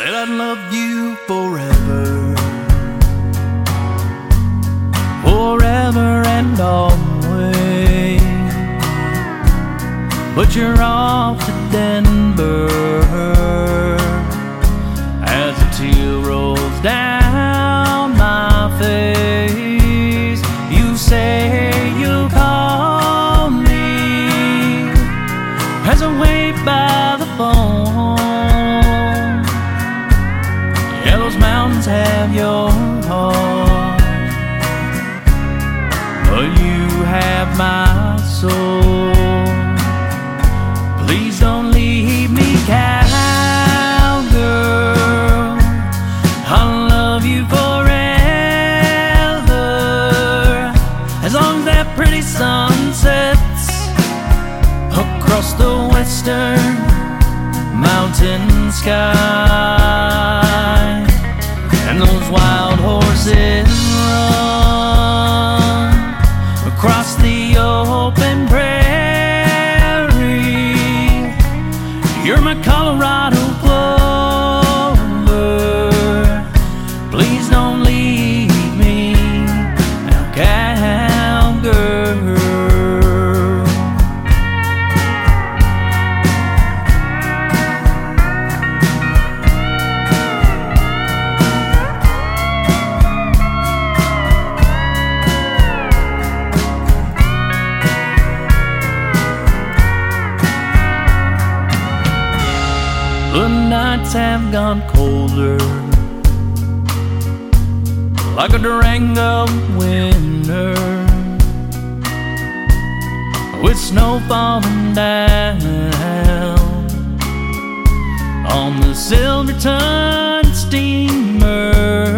Said I'd love you forever, forever and always. But you're off to Denver as a tear rolls down my face. You say you'll call me as I wait by the phone. Yeah, those mountains have your heart, but you have my soul. Please don't leave me, cowgirl. I'll love you forever, as long as that pretty sun sets across the western mountain sky, and those wild horses run across the open prairie. You're my Colorado clover. Please don't leave me now, cowgirl. The nights have gone colder, like a Durango winter, with snow falling down on the Silverton steamer.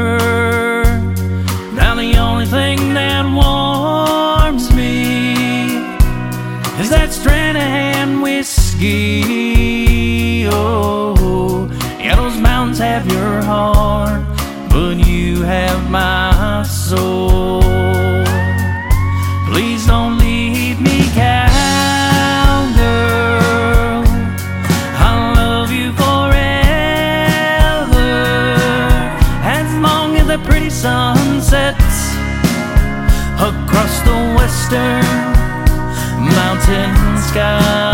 Now the only thing that warms me is that Stranahan whiskey. Oh, yeah, those mountains have your heart, but you have my soul. Please don't leave me, cowgirl. I'll love you forever, as long as the pretty sun sets across the western mountain sky.